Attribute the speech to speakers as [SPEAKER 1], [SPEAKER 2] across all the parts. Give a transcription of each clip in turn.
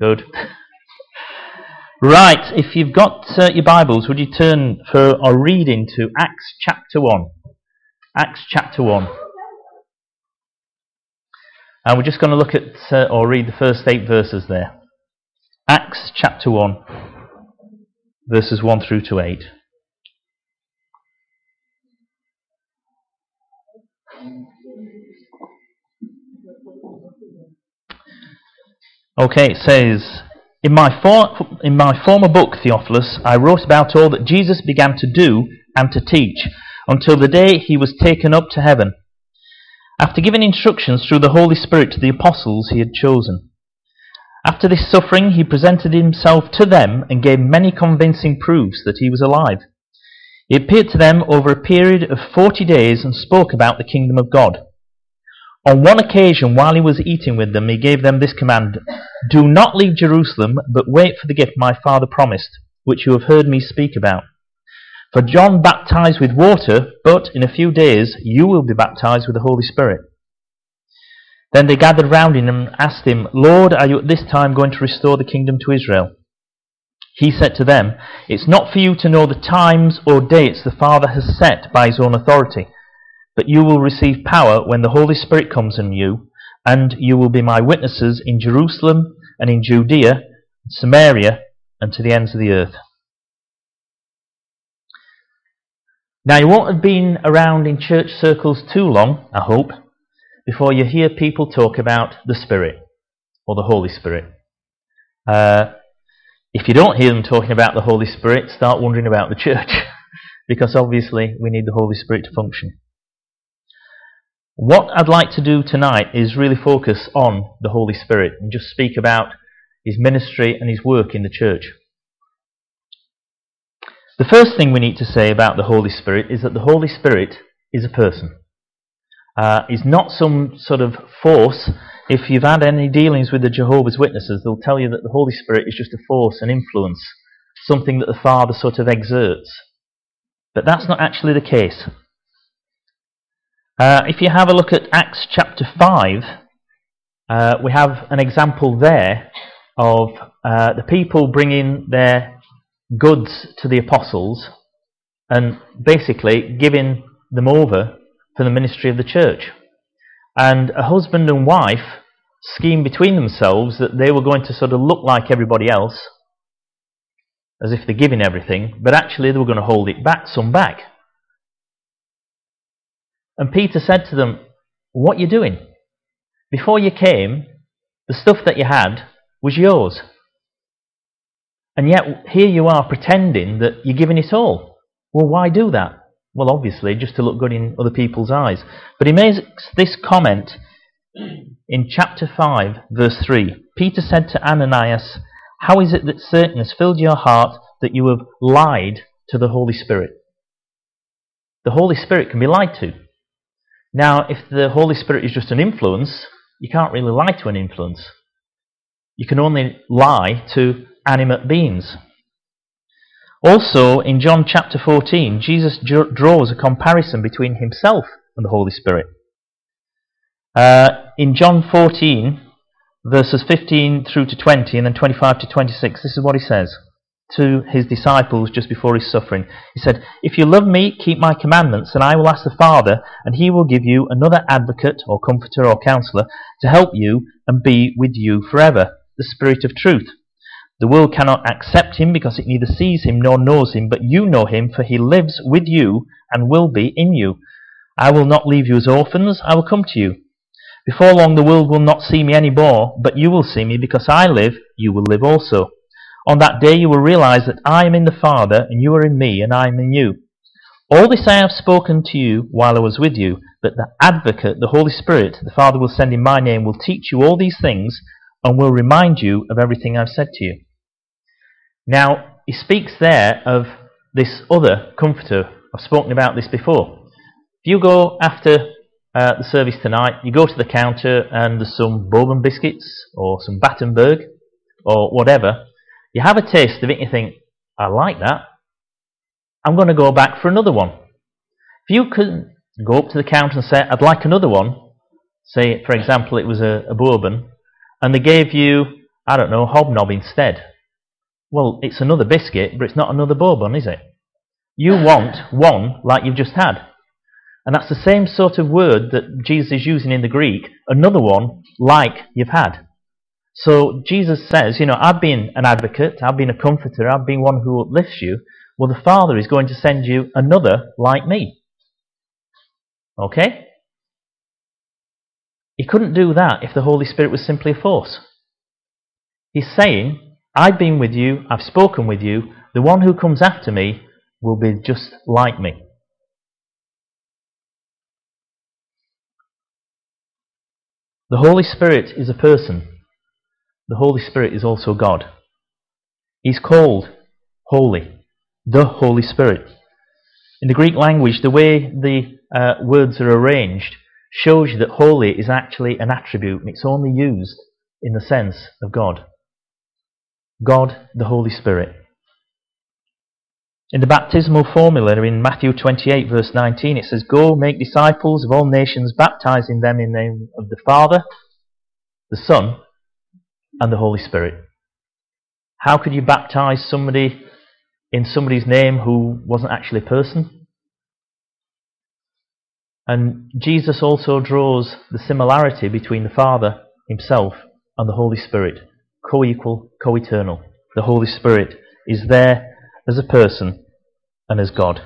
[SPEAKER 1] Good. Right, if you've got your Bibles, would you turn for our reading to Acts chapter 1? Acts chapter 1. And we're just going to look at, or read the first 8 verses there. Acts chapter 1, verses 1 through to 8. Okay, it says, In my former book, Theophilus, I wrote about all that Jesus began to do and to teach, until the day he was taken up to heaven, after giving instructions through the Holy Spirit to the apostles he had chosen. After this suffering, he presented himself to them and gave many convincing proofs that he was alive. He appeared to them over a period of 40 days and spoke about the kingdom of God. On one occasion, while he was eating with them, he gave them this command: Do not leave Jerusalem, but wait for the gift my Father promised, which you have heard me speak about. For John baptized with water, but in a few days you will be baptized with the Holy Spirit. Then they gathered round him and asked him, Lord, are you at this time going to restore the kingdom to Israel? He said to them, It's not for you to know the times or dates the Father has set by his own authority, but you will receive power when the Holy Spirit comes on you, and you will be my witnesses in Jerusalem and in Judea, Samaria, and to the ends of the earth. Now, you won't have been around in church circles too long, I hope, before you hear people talk about the Spirit, or the Holy Spirit. If you don't hear them talking about the Holy Spirit, start wondering about the church, because obviously we need the Holy Spirit to function. What I'd like to do tonight is really focus on the Holy Spirit and just speak about his ministry and his work in the church. The first thing we need to say about the Holy Spirit is that the Holy Spirit is a person. He's not some sort of force. If you've had any dealings with the Jehovah's Witnesses, they'll tell you that the Holy Spirit is just a force, an influence, something that the Father sort of exerts. But that's not actually the case. If you have a look at Acts chapter 5, we have an example there of the people bringing their goods to the apostles and basically giving them over for the ministry of the church. And a husband and wife schemed between themselves that they were going to sort of look like everybody else, as if they're giving everything, but actually they were going to hold it back, some back. And Peter said to them, What are you doing? Before you came, the stuff that you had was yours. And yet here you are pretending that you're giving it all. Well, why do that? Well, obviously, just to look good in other people's eyes. But he makes this comment in chapter 5, verse 3. Peter said to Ananias, How is it that Satan has filled your heart that you have lied to the Holy Spirit? The Holy Spirit can be lied to. Now, if the Holy Spirit is just an influence, you can't really lie to an influence. You can only lie to animate beings. Also, in John chapter 14, Jesus draws a comparison between himself and the Holy Spirit. In John 14, verses 15 through to 20, and then 25 to 26, this is what he says to his disciples just before his suffering. He said, If you love me, keep my commandments, and I will ask the Father, and he will give you another advocate, or comforter, or counselor, to help you and be with you forever, the Spirit of truth. The world cannot accept him because it neither sees him nor knows him, but you know him, for he lives with you and will be in you. I will not leave you as orphans, I will come to you. Before long the world will not see me any more, but you will see me, because I live, you will live also. On that day you will realize that I am in the Father, and you are in me, and I am in you. All this I have spoken to you while I was with you, but the Advocate, the Holy Spirit, the Father will send in my name, will teach you all these things, and will remind you of everything I've said to you. Now, he speaks there of this other comforter. I've spoken about this before. If you go after the service tonight, you go to the counter and there's some bourbon biscuits or some Battenberg or whatever. You have a taste of it and you think, I like that. I'm going to go back for another one. If you could go up to the counter and say, I'd like another one, say, for example, it was a bourbon, and they gave you I don't know, hobnob instead. Well, it's another biscuit, but it's not another bourbon, is it? You want one like you've just had. And that's the same sort of word that Jesus is using in the Greek, another one like you've had. So Jesus says, I've been an advocate, I've been a comforter, I've been one who uplifts you. Well, the Father is going to send you another like me. Okay? He couldn't do that if the Holy Spirit was simply a force. He's saying, I've been with you, I've spoken with you, the one who comes after me will be just like me. The Holy Spirit is a person. The Holy Spirit is also God. He's called Holy, the Holy Spirit. In the Greek language, the way the words are arranged shows you that holy is actually an attribute, and it's only used in the sense of God. God, the Holy Spirit. In the baptismal formula in Matthew 28 verse 19 it says, "Go, make disciples of all nations, baptizing them in the name of the Father, the Son, and the Holy Spirit." How could you baptize somebody in somebody's name who wasn't actually a person? And Jesus also draws the similarity between the Father himself and the Holy Spirit, co-equal, co-eternal. The Holy Spirit is there as a person and as God.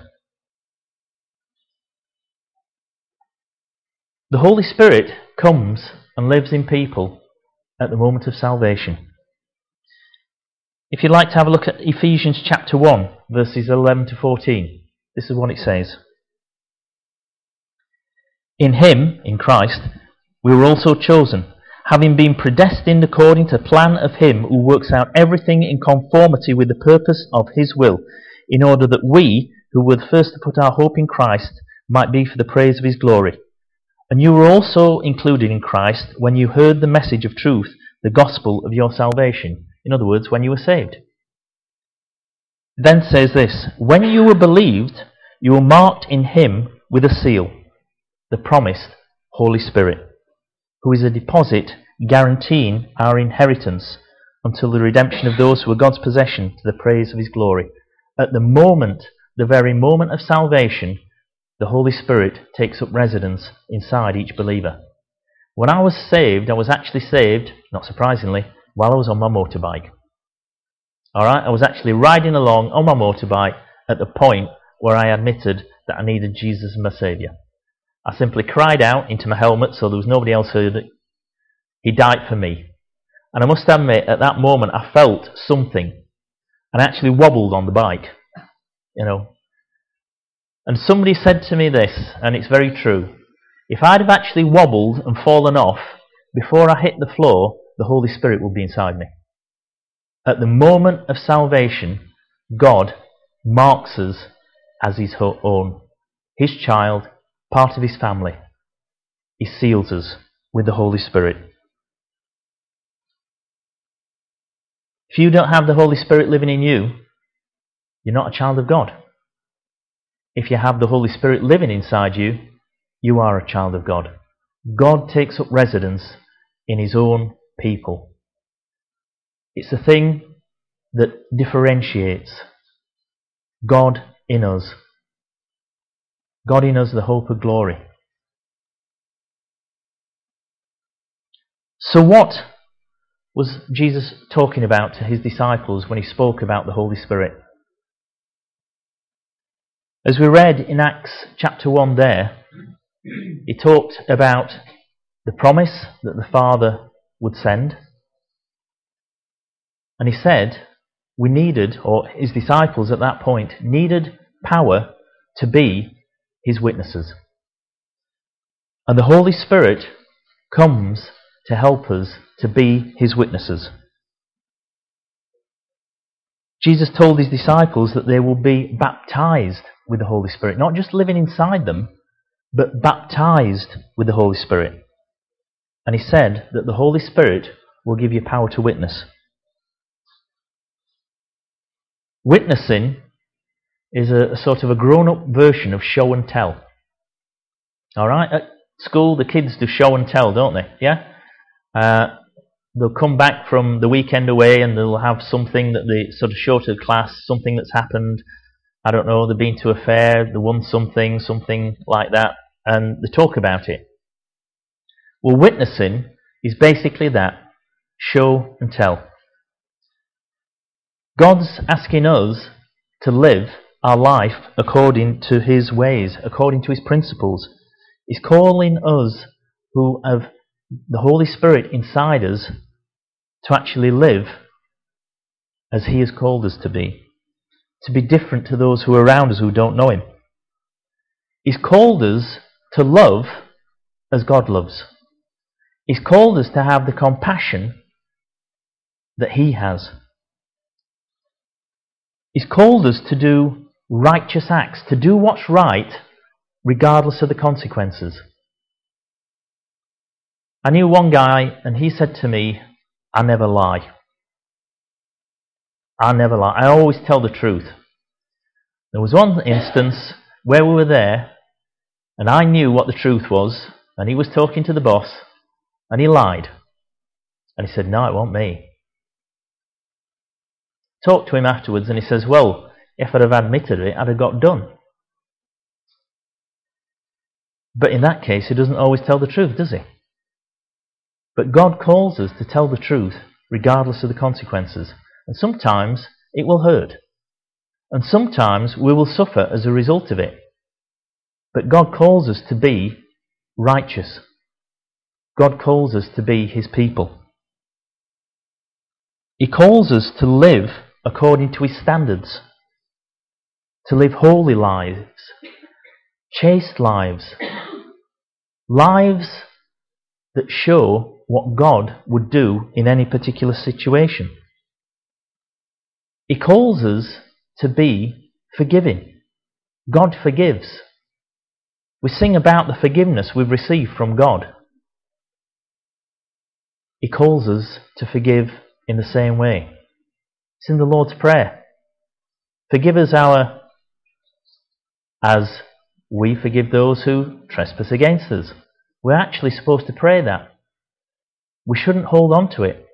[SPEAKER 1] The Holy Spirit comes and lives in people at the moment of salvation. If you'd like to have a look at Ephesians chapter 1, verses 11 to 14, this is what it says. "In him, in Christ, we were also chosen, having been predestined according to the plan of him who works out everything in conformity with the purpose of his will, in order that we, who were the first to put our hope in Christ, might be for the praise of his glory. And you were also included in Christ when you heard the message of truth, the gospel of your salvation." In other words, when you were saved. Then says this, "When you were believed, you were marked in him with a seal, the promised Holy Spirit, who is a deposit guaranteeing our inheritance until the redemption of those who are God's possession to the praise of his glory." At the moment, the very moment of salvation, the Holy Spirit takes up residence inside each believer. When I was saved, I was actually saved, not surprisingly, while I was on my motorbike. Alright, I was actually riding along on my motorbike at the point where I admitted that I needed Jesus as my Saviour. I simply cried out into my helmet so there was nobody else heard it. He died for me. And I must admit, at that moment I felt something. And I actually wobbled on the bike. And somebody said to me this, and it's very true. If I'd have actually wobbled and fallen off before I hit the floor, the Holy Spirit would be inside me. At the moment of salvation, God marks us as his own, his child, part of his family. He seals us with the Holy Spirit. If you don't have the Holy Spirit living in you, you're not a child of God. If you have the Holy Spirit living inside you, you are a child of God. God takes up residence in his own people. It's the thing that differentiates God in us. God in us, the hope of glory. So what was Jesus talking about to his disciples when he spoke about the Holy Spirit? As we read in Acts chapter 1 there, he talked about the promise that the Father would send. And he said we needed, or his disciples at that point, needed power to be his witnesses. And the Holy Spirit comes to help us to be his witnesses. Jesus told his disciples that they will be baptized with the Holy Spirit, not just living inside them, but baptized with the Holy Spirit. And he said that the Holy Spirit will give you power to witness. Witnessing is a sort of a grown-up version of show and tell. Alright, at school the kids do show and tell, don't they? Yeah? they'll come back from the weekend away and they'll have something that they sort of show to the class, something that's happened. I don't know, they've been to a fair, they won something like that, and they talk about it. Well, witnessing is basically that, show and tell. God's asking us to live our life according to His ways, according to His principles. He's calling us who have the Holy Spirit inside us to actually live as He has called us to be different to those who are around us who don't know Him. He's called us to love as God loves. He's called us to have the compassion that He has. He's called us to do righteous acts, to do what's right regardless of the consequences. I knew one guy and he said to me, I never lie. I never lie. I always tell the truth. There was one instance where we were there and I knew what the truth was and he was talking to the boss and he lied. And he said, no, it wasn't me. Talked to him afterwards and he says, well, if I'd have admitted it, I'd have got done. But in that case, he doesn't always tell the truth, does he? But God calls us to tell the truth regardless of the consequences. And sometimes it will hurt. And sometimes we will suffer as a result of it. But God calls us to be righteous. God calls us to be His people. He calls us to live according to His standards. To live holy lives. Chaste lives. Lives that show what God would do in any particular situation. He calls us to be forgiving. God forgives. We sing about the forgiveness we've received from God. He calls us to forgive in the same way. It's in the Lord's Prayer. Forgive us as we forgive those who trespass against us. We're actually supposed to pray that. We shouldn't hold on to it.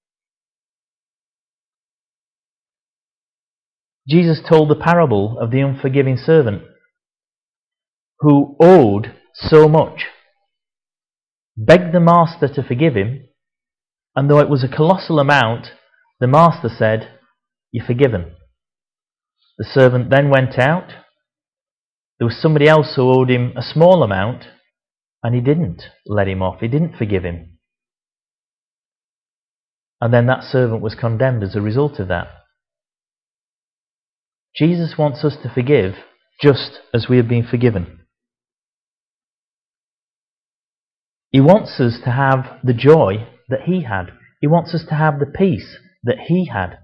[SPEAKER 1] Jesus told the parable of the unforgiving servant who owed so much, begged the master to forgive him, and though it was a colossal amount, the master said, "You're forgiven." The servant then went out. There was somebody else who owed him a small amount, and he didn't let him off. He didn't forgive him. And then that servant was condemned as a result of that. Jesus wants us to forgive just as we have been forgiven. He wants us to have the joy that He had. He wants us to have the peace that He had.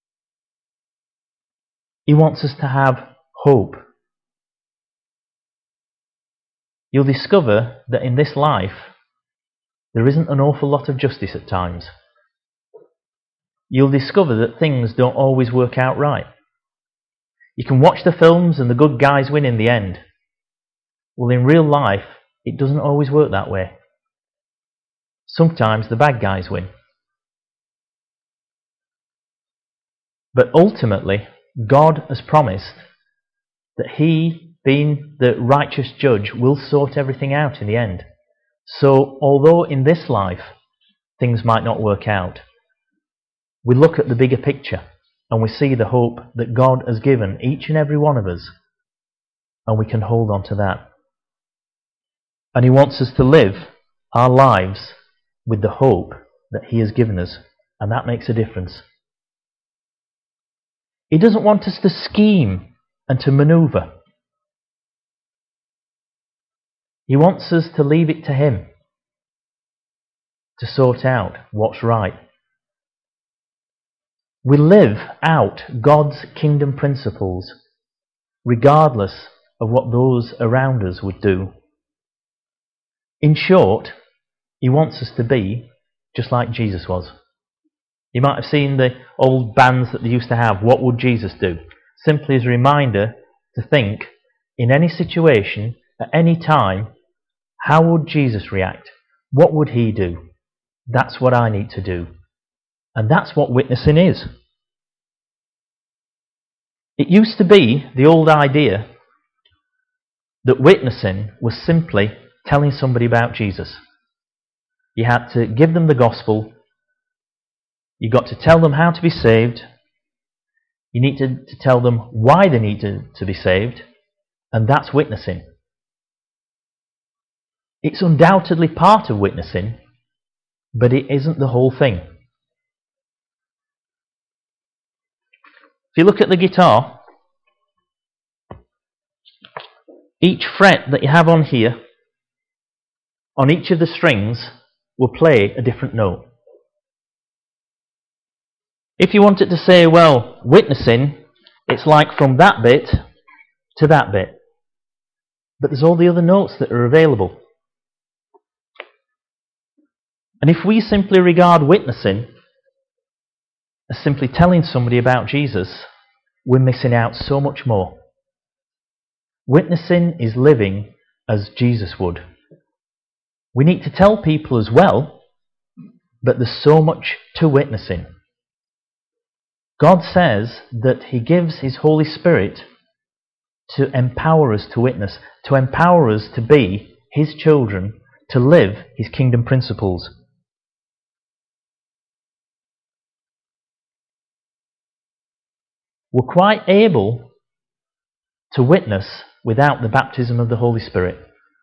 [SPEAKER 1] He wants us to have hope. You'll discover that in this life there isn't an awful lot of justice at times. You'll discover that things don't always work out right. You can watch the films and the good guys win in the end. Well, in real life, it doesn't always work that way. Sometimes the bad guys win. But ultimately, God has promised that He, being the righteous judge, will sort everything out in the end. So, although in this life things might not work out, we look at the bigger picture and we see the hope that God has given each and every one of us, and we can hold on to that. And He wants us to live our lives with the hope that He has given us, and that makes a difference. He doesn't want us to scheme and to maneuver. He wants us to leave it to Him to sort out what's right. We live out God's kingdom principles regardless of what those around us would do. In short, He wants us to be just like Jesus was. You might have seen the old bands that they used to have, "What would Jesus do?" Simply as a reminder to think, in any situation, at any time, how would Jesus react? What would He do? That's what I need to do. And that's what witnessing is. It used to be the old idea that witnessing was simply telling somebody about Jesus. You had to give them the gospel. You got to tell them how to be saved. You needed to tell them why they needed to be saved. And that's witnessing. It's undoubtedly part of witnessing, but it isn't the whole thing. If you look at the guitar, each fret that you have on here, on each of the strings, will play a different note. If you wanted to say, well, witnessing, it's like from that bit to that bit. But there's all the other notes that are available. And if we simply regard witnessing as simply telling somebody about Jesus, we're missing out so much more. Witnessing is living as Jesus would. We need to tell people as well, but there's so much to witnessing. God says that He gives His Holy Spirit to empower us to witness, to empower us to be His children, to live His kingdom principles. We're quite able to witness without the baptism of the Holy Spirit.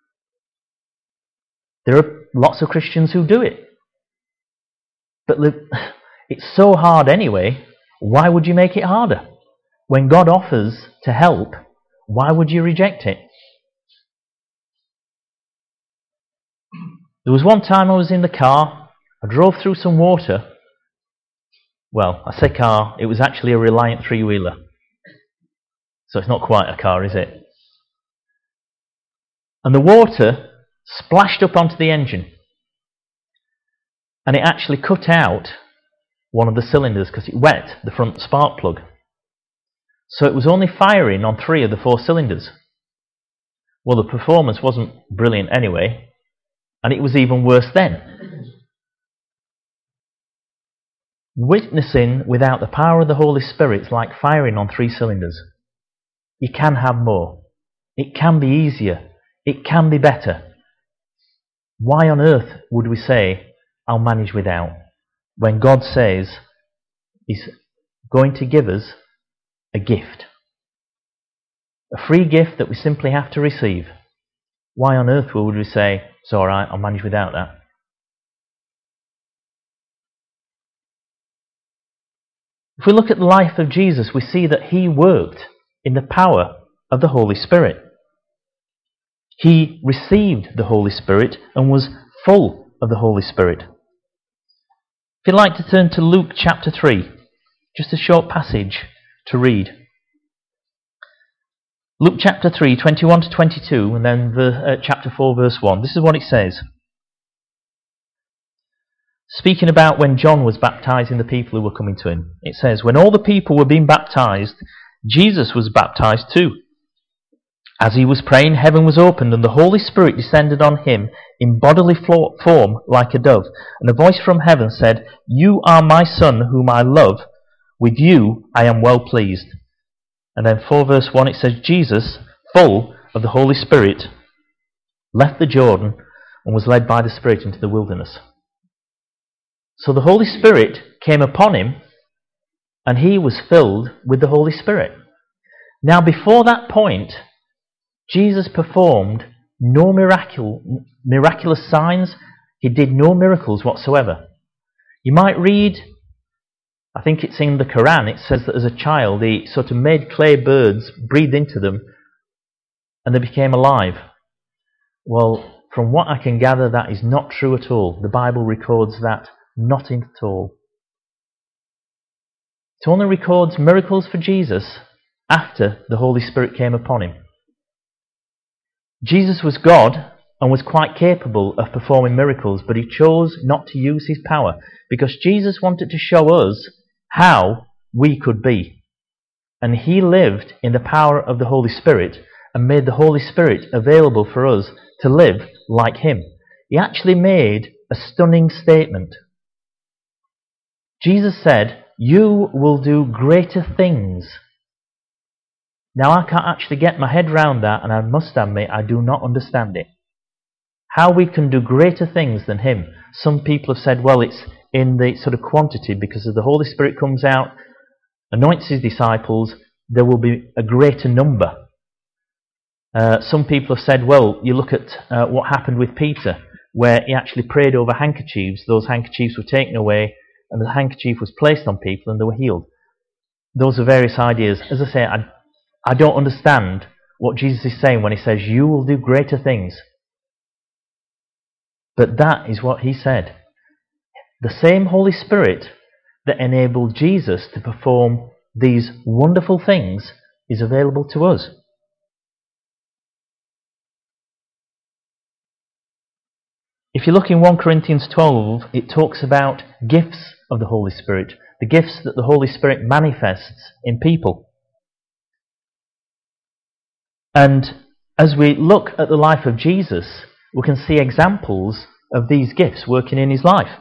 [SPEAKER 1] There are lots of Christians who do it. But it's so hard anyway. Why would you make it harder? When God offers to help, why would you reject it? There was one time I was in the car. I drove through some water. Well, I say car, it was actually a Reliant three-wheeler. So it's not quite a car, is it? And the water splashed up onto the engine. And it actually cut out one of the cylinders because it wet the front spark plug. So it was only firing on 3 of the 4 cylinders. Well, the performance wasn't brilliant anyway, and it was even worse then. Witnessing without the power of the Holy Spirit is like firing on 3 cylinders. You can have more. It can be easier. It can be better. Why on earth would we say, I'll manage without, when God says He's going to give us a gift? A free gift that we simply have to receive. Why on earth would we say, it's alright, I'll manage without that? If we look at the life of Jesus, we see that He worked in the power of the Holy Spirit. He received the Holy Spirit and was full of the Holy Spirit. If you'd like to turn to Luke chapter 3, just a short passage to read. Luke chapter 3, 21 to 22, and then chapter 4, verse 1. This is what it says. Speaking about when John was baptizing the people who were coming to him. It says, when all the people were being baptized, Jesus was baptized too. As he was praying, heaven was opened, and the Holy Spirit descended on him in bodily form like a dove. And a voice from heaven said, you are my Son, whom I love. With you I am well pleased. And then 4 verse 1, it says, Jesus, full of the Holy Spirit, left the Jordan and was led by the Spirit into the wilderness. So the Holy Spirit came upon him, and he was filled with the Holy Spirit. Now before that point, Jesus performed no miraculous signs. He did no miracles whatsoever. You might read, I think it's in the Quran, it says that as a child he sort of made clay birds, breathed into them, and they became alive. Well, from what I can gather, that is not true at all. The Bible records that not at all. It only records miracles for Jesus after the Holy Spirit came upon him. Jesus was God and was quite capable of performing miracles, but he chose not to use his power because Jesus wanted to show us how we could be. And he lived in the power of the Holy Spirit and made the Holy Spirit available for us to live like him. He actually made a stunning statement. Jesus said, "You will do greater things." Now I can't actually get my head round that, and I must admit I do not understand it. How we can do greater things than him. Some people have said, well, it's in the sort of quantity, because as the Holy Spirit comes out, anoints his disciples, there will be a greater number. Some people have said, well, you look at what happened with Peter, where he actually prayed over handkerchiefs. Those handkerchiefs were taken away, and the handkerchief was placed on people, and they were healed. Those are various ideas. As I say, I don't understand what Jesus is saying when he says, you will do greater things. But that is what he said. The same Holy Spirit that enabled Jesus to perform these wonderful things is available to us. If you look in 1 Corinthians 12, it talks about gifts of the Holy Spirit, the gifts that the Holy Spirit manifests in people. And as we look at the life of Jesus, we can see examples of these gifts working in his life.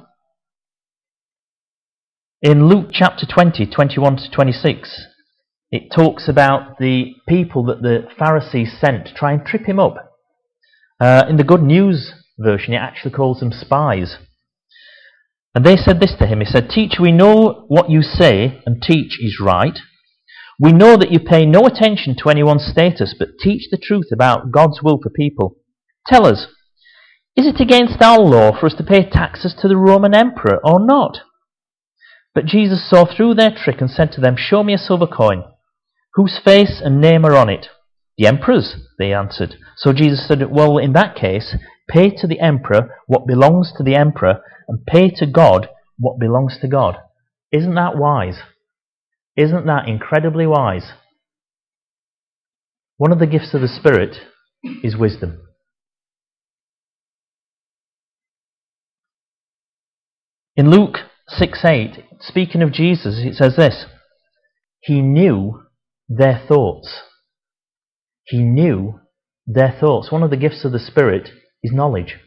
[SPEAKER 1] In Luke chapter 20, 21 to 26, it talks about the people that the Pharisees sent to try and trip him up. In the Good News version, it actually calls them spies. And they said this to him. He said, "Teacher, we know what you say and teach is right. We know that you pay no attention to anyone's status, but teach the truth about God's will for people. Tell us, is it against our law for us to pay taxes to the Roman emperor or not?" But Jesus saw through their trick and said to them, "Show me a silver coin. Whose face and name are on it?" "The emperor's," they answered. So Jesus said, "Well, in that case, pay to the emperor what belongs to the emperor, and pay to God what belongs to God." Isn't that wise? Isn't that incredibly wise? One of the gifts of the Spirit is wisdom. In Luke 6:8, speaking of Jesus, it says this: "He knew their thoughts." He knew their thoughts. One of the gifts of the Spirit is knowledge.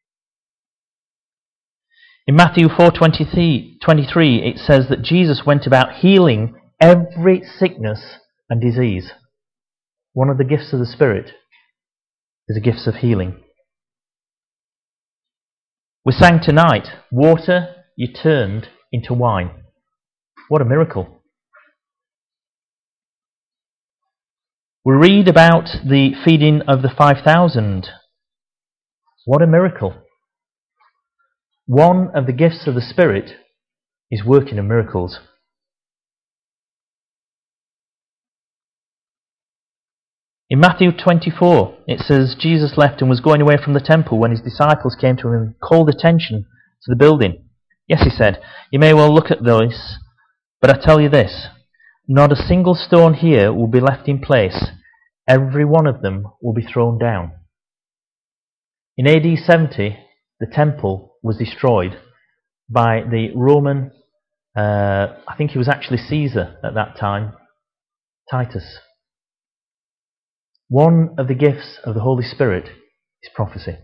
[SPEAKER 1] In Matthew 4:23, it says that Jesus went about healing every sickness and disease. One of the gifts of the Spirit is the gifts of healing. We sang tonight, "Water you turned into wine." What a miracle. We read about the feeding of the 5,000. What a miracle. One of the gifts of the Spirit is working in miracles. In Matthew 24, it says, Jesus left and was going away from the temple when his disciples came to him and called attention to the building. "Yes," he said, "you may well look at this, but I tell you this, not a single stone here will be left in place. Every one of them will be thrown down." In AD 70, the temple was destroyed by the Roman, I think he was actually Caesar at that time, Titus. One of the gifts of the Holy Spirit is prophecy.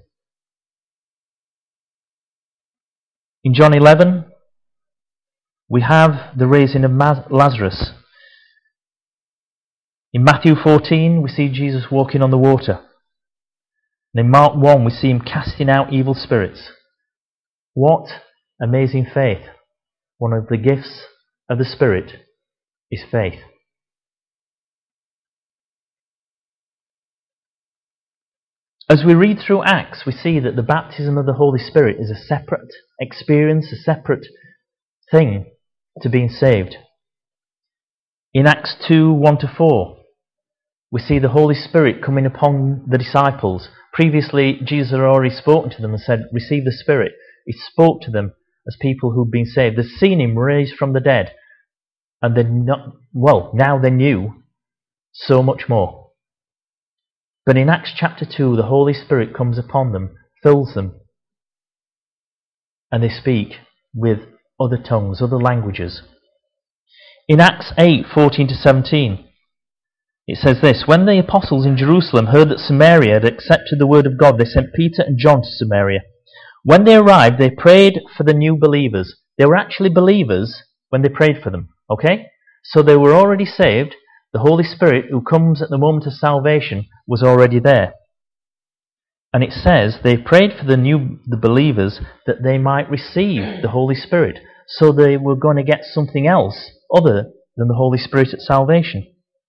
[SPEAKER 1] In John 11, we have the raising of Lazarus. In Matthew 14, we see Jesus walking on the water. And in Mark 1, we see him casting out evil spirits. What amazing faith. One of the gifts of the Spirit is faith. As we read through Acts, we see that the baptism of the Holy Spirit is a separate experience, a separate thing to being saved. In Acts 2, 1-4, we see the Holy Spirit coming upon the disciples. Previously, Jesus had already spoken to them and said, "Receive the Spirit." He spoke to them as people who'd been saved. They'd seen him raised from the dead. And now they knew so much more. But in Acts chapter 2, the Holy Spirit comes upon them, fills them, and they speak with other tongues, other languages. In Acts 8, 14-17, it says this: "When the apostles in Jerusalem heard that Samaria had accepted the word of God, they sent Peter and John to Samaria. When they arrived, they prayed for the new believers. They were actually believers when they prayed for them. Okay? So they were already saved. The Holy Spirit, who comes at the moment of salvation, was already there. And it says they prayed for the believers that they might receive the Holy Spirit. So they were going to get something else other than the Holy Spirit at salvation.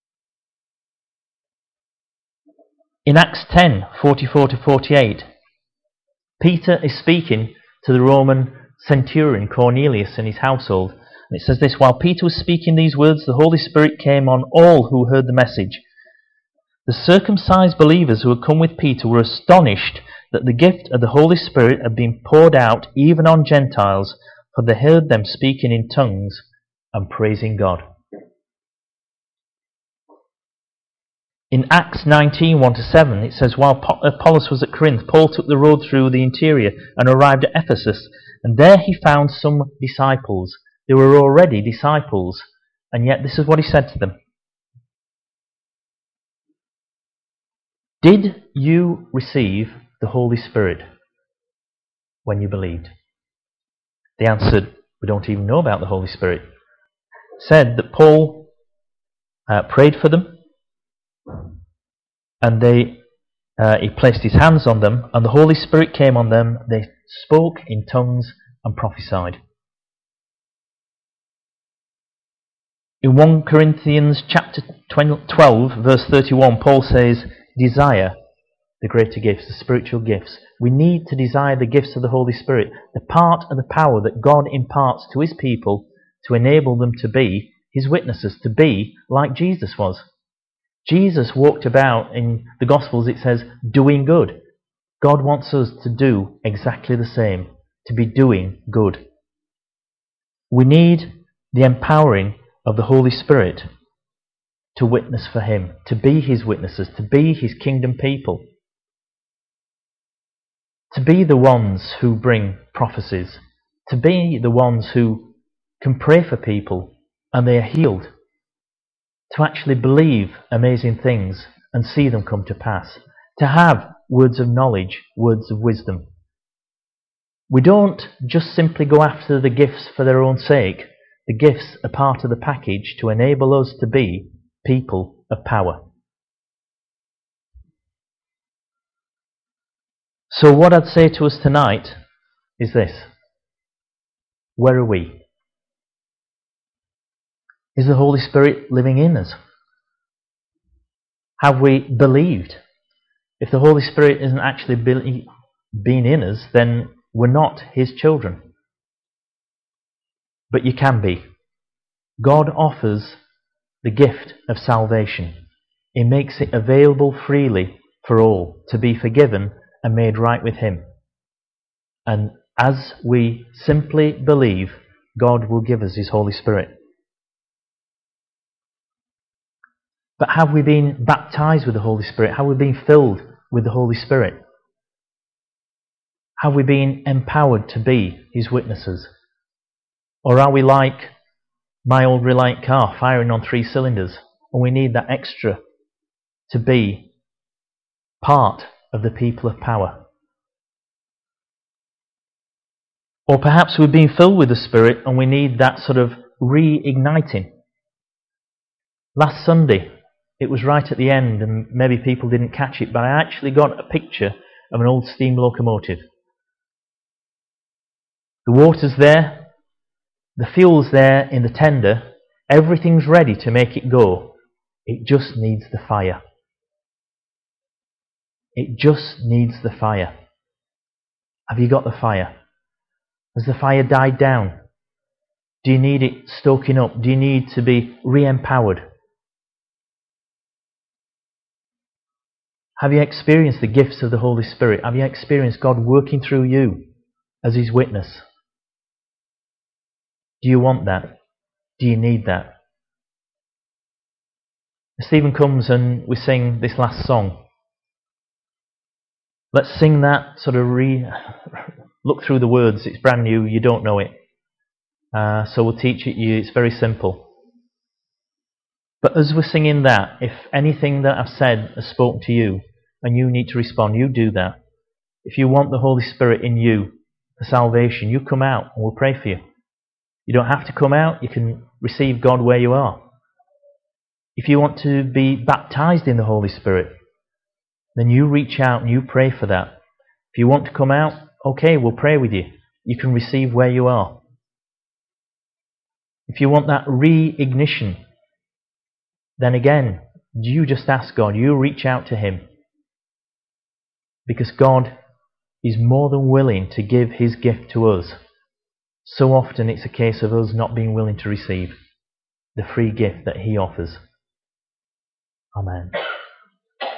[SPEAKER 1] In Acts 10:44-48, Peter is speaking to the Roman centurion Cornelius and his household. And it says this: while Peter was speaking these words, the Holy Spirit came on all who heard the message. The circumcised believers who had come with Peter were astonished that the gift of the Holy Spirit had been poured out even on Gentiles, for they heard them speaking in tongues and praising God. In Acts 19:1-7, it says, while Apollos was at Corinth, Paul took the road through the interior and arrived at Ephesus, and there he found some disciples. They were already disciples, and yet this is what he said to them. Did you receive the Holy Spirit when you believed? They answered, we don't even know about the Holy Spirit. Said that Paul prayed for them, and he placed his hands on them, and the Holy Spirit came on them. They spoke in tongues and prophesied. In 1 Corinthians chapter 12, verse 31, Paul says, desire the greater gifts, the spiritual gifts. We need to desire the gifts of the Holy Spirit, the part of the power that God imparts to his people to enable them to be his witnesses, to be like Jesus was. Jesus walked about in the Gospels, it says, doing good. God wants us to do exactly the same, to be doing good. We need the empowering of the Holy Spirit to witness for him, to be his witnesses, to be his kingdom people, to be the ones who bring prophecies, to be the ones who can pray for people and they are healed, to actually believe amazing things and see them come to pass, to have words of knowledge, words of wisdom. We don't just simply go after the gifts for their own sake. The gifts are part of the package to enable us to be people of power. So what I'd say to us tonight is this: where are we? Is the Holy Spirit living in us? Have we believed? If the Holy Spirit isn't actually being in us, then we're not his children. But you can be. God offers the gift of salvation. He makes it available freely for all to be forgiven and made right with him. And as we simply believe, God will give us his Holy Spirit. But have we been baptized with the Holy Spirit? Have we been filled with the Holy Spirit? Have we been empowered to be his witnesses? Or are we like my old Reliant car, firing on 3 cylinders, and we need that extra to be part of the people of power? Or perhaps we've been filled with the Spirit and we need that sort of reigniting. Last Sunday, it was right at the end, and maybe people didn't catch it, but I actually got a picture of an old steam locomotive. The water's there, the fuel's there in the tender, everything's ready to make it go. It just needs the fire. It just needs the fire. Have you got the fire? Has the fire died down? Do you need it stoking up? Do you need to be re-empowered? Have you experienced the gifts of the Holy Spirit? Have you experienced God working through you as his witness? Do you want that? Do you need that? Stephen comes and we sing this last song. Let's sing that, sort of look through the words. It's brand new, you don't know it. So we'll teach it you. It's very simple. But as we're singing that, if anything that I've said has spoken to you and you need to respond, you do that. If you want the Holy Spirit in you, for salvation, you come out and we'll pray for you. You don't have to come out. You can receive God where you are. If you want to be baptized in the Holy Spirit, then you reach out and you pray for that. If you want to come out, okay, we'll pray with you. You can receive where you are. If you want that reignition, then again, you just ask God, you reach out to Him. Because God is more than willing to give His gift to us. So often it's a case of us not being willing to receive the free gift that He offers. Amen.